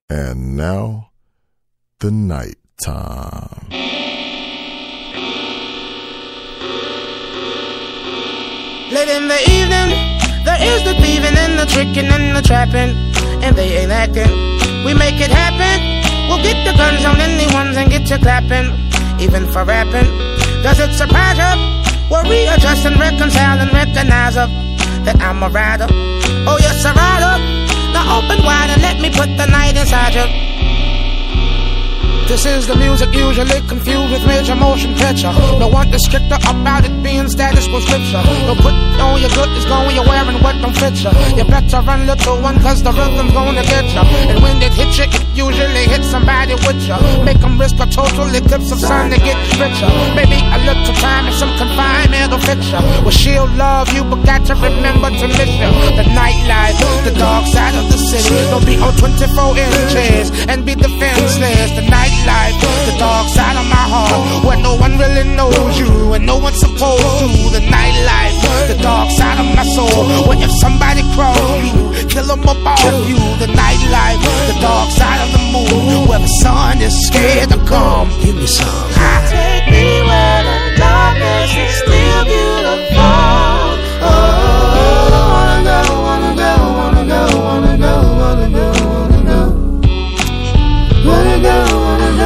And now, the night time. Late in the evening, there is the thieving and the tricking and the trapping, and they ain't acting. We make it happen. We'll get the guns on anyone's and get you clapping, even for rapping. Does it surprise you? We'll readjust and reconcile and recognize that I'm a rider. Oh yes, a rider. Now open wide and let me put the night inside you. This is the music usually confused with major motion picture. No one is stricter about it being status quo scripture. No put on your good is going you're wearing what don't fit you. You better run little one cause the rhythm's gonna get you. And when it hits you, it usually hits somebody with you. Make them risk a total eclipse of sun to get richer. Maybe a little time and some confinement will fix you. Well, she'll love you but got to remember to miss you. The nightlife, the dark side of the city. Don't be on 24 inches and be defenseless. The night life, the dark side of my heart, where no one really knows you and no one's supposed to. The nightlife, the dark side of my soul, where if somebody cross you, kill them up off you. The nightlife, the dark side of the moon, where the sun is scared to come. Give me some. Take me where the darkness is still beautiful. Oh, wanna go, wanna go, wanna go, wanna go, wanna go, wanna go, wanna go.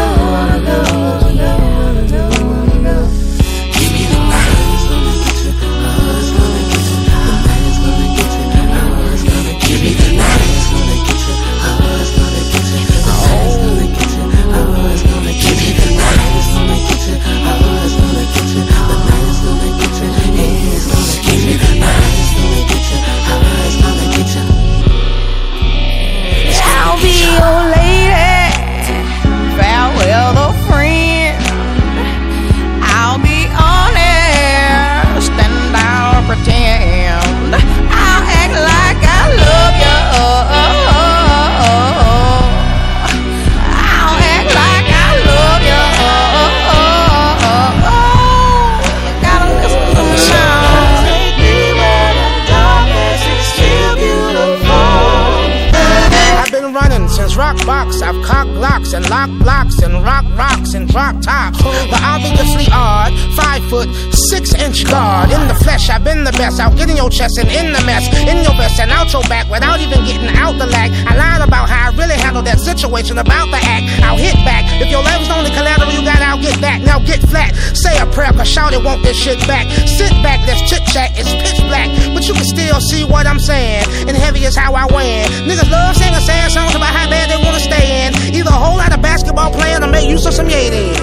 I've cocked locks and locked blocks and rock rocks and drop tops. But obviously odd, 5'6" guard. In the flesh, I've been the best. I'll get in your chest and in the mess, in your vest and out your back without even getting out the lag. I lied about how I really handled that situation, about the act. I'll hit back. If your level's the only collateral you got, I'll get back. Now get flat. Say a prayer, cause shawty want this shit back. Sit back, let's chit chat. It's pitch black, but you can still see what I'm saying. And heavy is how I win. Niggas love singing sad songs about how bad they wanna stay in. Either a whole lot of basketball playing or make use of some yay.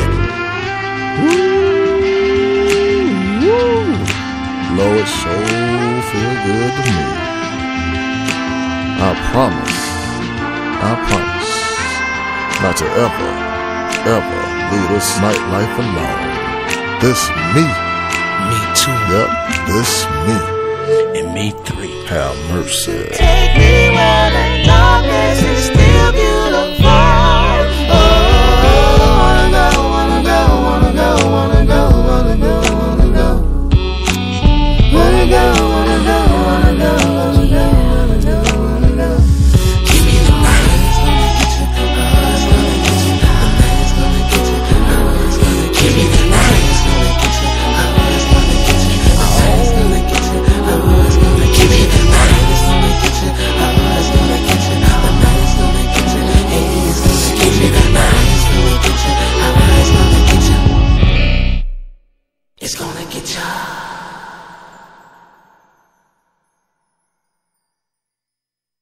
Lord, sure feel good to me. I promise not to ever leave this nightlife alone. This me. Me too. Yep, this me. And me three. Have mercy. Take me where the darkness is still beautiful. Oh, wanna go, wanna go, wanna go, wanna go, wanna go, wanna go, wanna go, wanna go, wanna go, wanna go, wanna go, wanna go. Give me the night. It's gonna get you. The night is gonna get you. It's gonna give me the night. It's gonna get you. It's gonna get you. The night is gonna get you. It's gonna give me the night. It's gonna get you. It's gonna get you. The night is gonna get you. It's gonna give me the night. It's gonna get you. It's gonna get you. It's gonna get you.